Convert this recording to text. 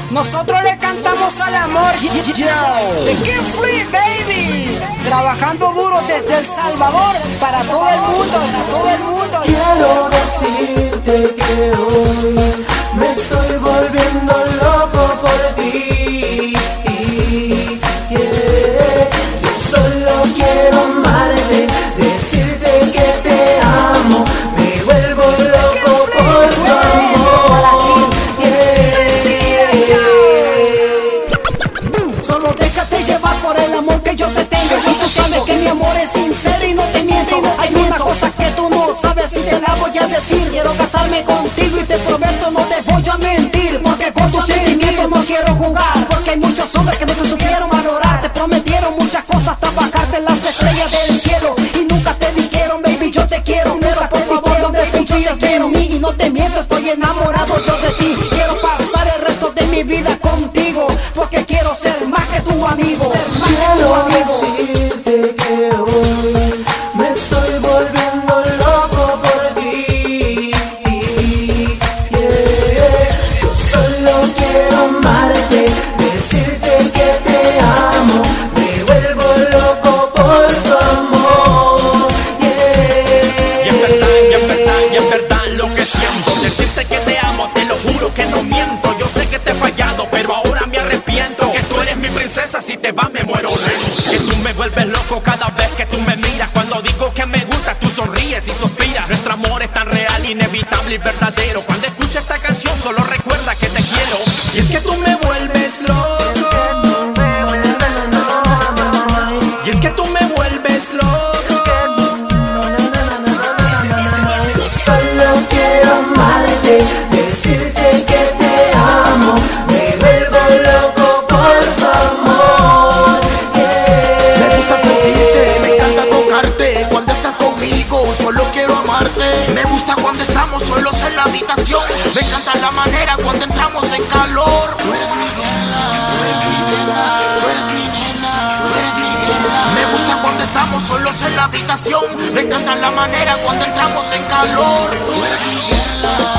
Nosotros le cantamos al amor. The King Free, baby. Trabajando duro desde El Salvador para todo el mundo, para todo el mundo. Quiero decirte que hoy me estoy volviendo loco por ti. Yo solo quiero amarte, decirte que te amo. Me vuelvo loco por tu amor. Solo déjate llevar por el amor que yo te tengo. Y tú sabes que mi amor es sincero y no te miento. Hay una cosa que tú no sabes y te la voy a decir. Quiero casarme contigo y te prometo no te voy a mentir. Porque con tus sentimientos no quiero jugar. Porque hay muchos hombres que no te supieron valorar. Te prometieron muchas cosas hasta bajarte en las estrellas del cielo. Y nunca te dijeron, baby, yo te quiero. Pero por favor no desconfíes de mí. Y no te miento, estoy enamorado yo de ti. Quiero pasar el resto de mi vida contigo. Porque quiero ser más que tu amigo. Ser más que tu amigo. Decirte que hoy me estoy volviendo loco por ti. Yo solo quiero amarte, decirte que te amo. Me vuelvo loco por tu amor. Y es verdad lo que siento. Decirte que te amo, te lo juro que no miento. Yo sé que te he fallado, pero ahora me arrepiento. Que tú eres mi princesa, si te vas me muero lento. Que tú me vuelves loco cada vez que tú me miras. Cuando digo que me gusta, tú sonríes y suspiras. Nuestro amor es tan real, inevitable y verdadero. Cuando escuchas esta canción, solo recuerda que te quiero. Y es que tú me vuelves loco. Y es que tú me vuelves loco. Yo solo quiero amarte, decirte que te amo. Me vuelvo loco por tu amor. Me gusta sentirte, me encanta tocarte. Cuando estás conmigo, solo quiero amarte. Me gusta cuando estamos solos en la habitación. Me encanta la manera cuando entramos en calor. Tú eres mi guerra, tú eres mi nena, tú eres mi nena, tú eres mi guerra. Me gusta cuando estamos solos en la habitación. Me encanta la manera cuando entramos en calor. Tú eres mi guerra.